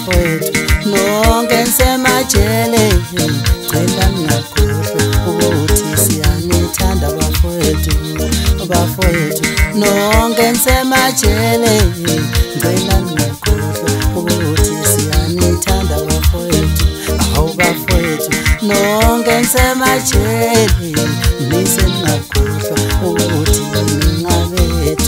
bafowethu nonke nisemajele cela ningakhohlwa ukuthi siyanithanda bafowethu nonke nisemajele cela ningakhohlwa ukuthi siyanithanda bafowethu awu bafowethu nonke nisemajele niseningakhohlwa ukuthi ningabethu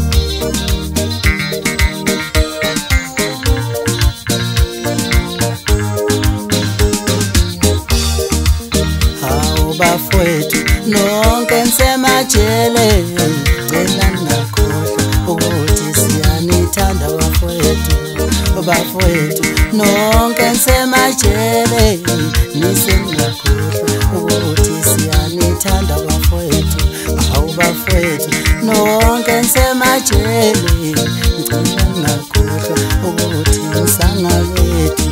bafowethu nonke nisemajele cela ningakhohlwa ukuthi siyanithanda bafowethu nonke nisemajele niseningakhohlwa ukuthi siyanithanda bafowethu awu bafowethu nonke nisemajele cela ningakhohlwa ukuthi nisangabethu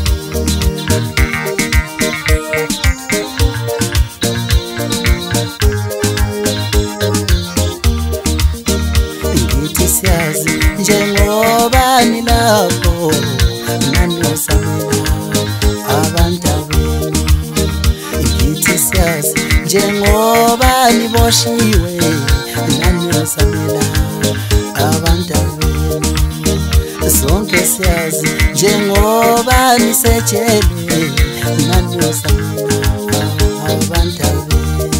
siyazi njengoba nilapho nanosamela abantabeni ngithi siyazi njengoba niboshiwe nanosamela abantabeni sonke siyazi njengoba nisejele nanosamela abantabeni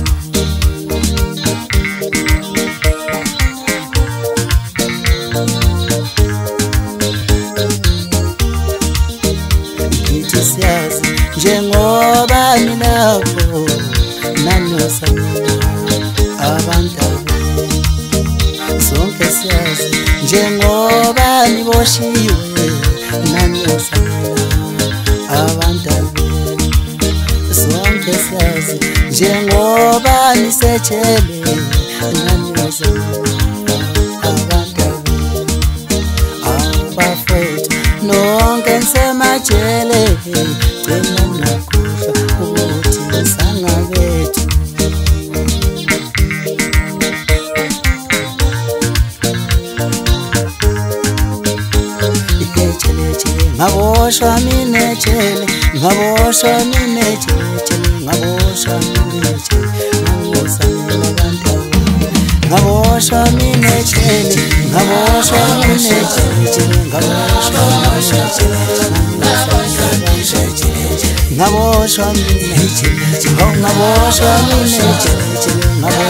siyazi njengoba nilapho nanosamela abantabeni sonke siyazi njengoba niboshiwe nanosamela abantabeni sonke siyazi njengoba nisejele nanosamela abantabeni awu bafowethu nonke nisemajele cela ningakhohlwa ukuthi nisangabethu ngaboshwa minejele ngaboshwa minejele ngaboshwa minejele nangosamela abantabeni ngaboshwa minejele ngaboshwa minejele ngaboshwa ngaboshwa minejele ngaboshwa minejele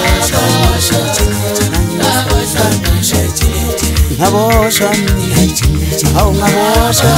ngaboshwa minejele hawu ngaboshwa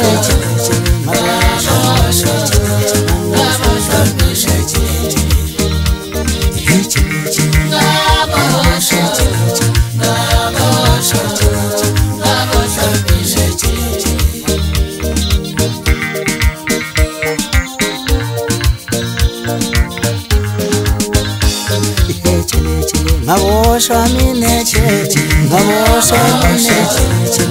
ngaboshwa minejele ngaboshwa minejele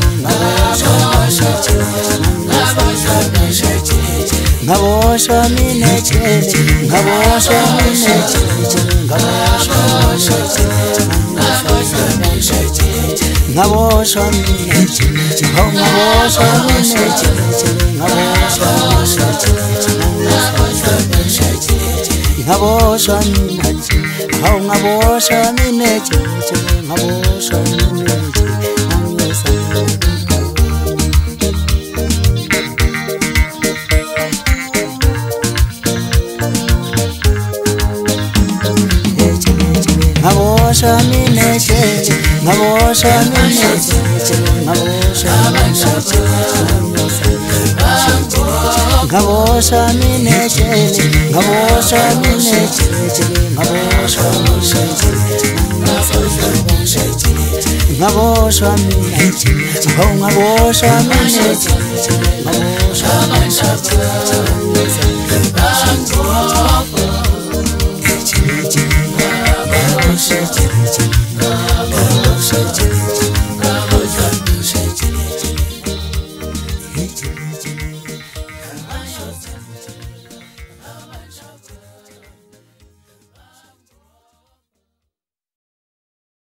ngaboshwa minejele ngaboshwa ngaboshwa minejele hawu ngaboshwa minejele ngaboshwa minejele hawu ngaboshwa minejele ngaboshwa minejele ngaboshwa minejele ngaboshwa minejele ngaboshwa minejele ngaboshwa minejele ngaboshwa minejele hawu ngaboshwa minejele ngaboshwa